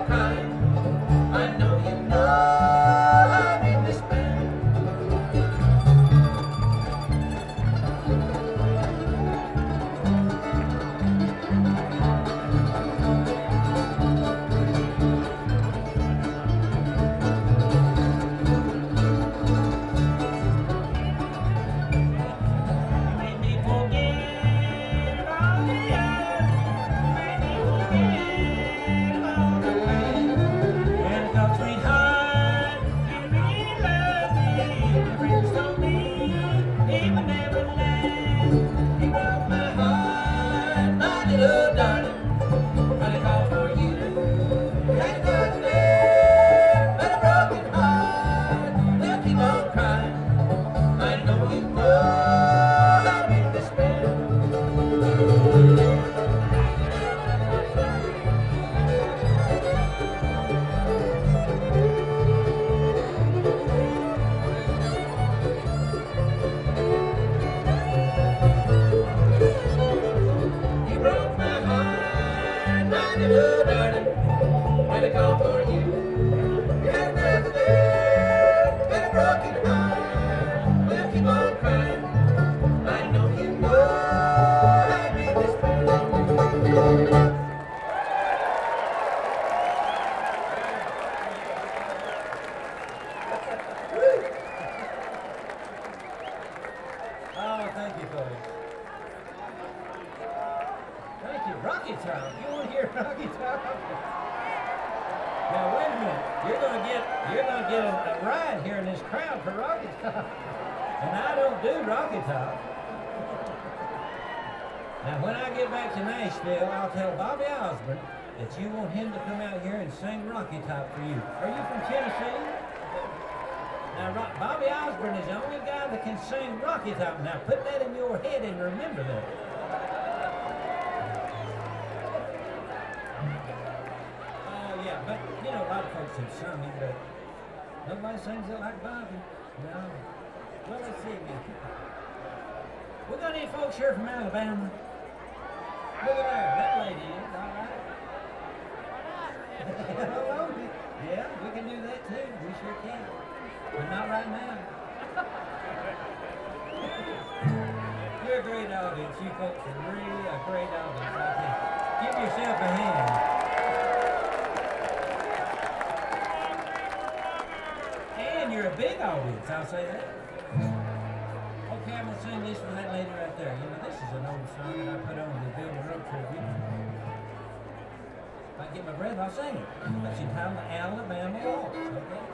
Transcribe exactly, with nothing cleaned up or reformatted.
on crying. I know you know I'm in despair. Oh, thank you, folks. Thank you. Rocky Top. You want to hear Rocky Top? Now wait a minute. You're gonna get you're gonna get a, a ride here in this crowd for Rocky Top. And I don't do Rocky Top. Now when I get back to Nashville, I'll tell Bobby Osborne that you want him to come out here and sing Rocky Top for you. Are you from Tennessee? Now, Bobby Osborne is the only guy that can sing Rocky Top. Now, put that in your head and remember that. Oh, yeah, but, you know, a lot of folks have sung it, but nobody sings it like Bobby. No. Well, let's see again. We got any folks here from Alabama? Look at there. That lady is, all right. Hello. Yeah, we can do that, too. We sure can. But not right now. You're a great audience. You folks are really a great audience. I think. Give yourself a hand. And you're a big audience, I'll say that. Okay, I'm going to sing this for that lady right there. You know, this is an old song that I put on the Bill Monroe tribute. If I get my breath, I'll sing it. But she's titled Alabama Waltz, okay?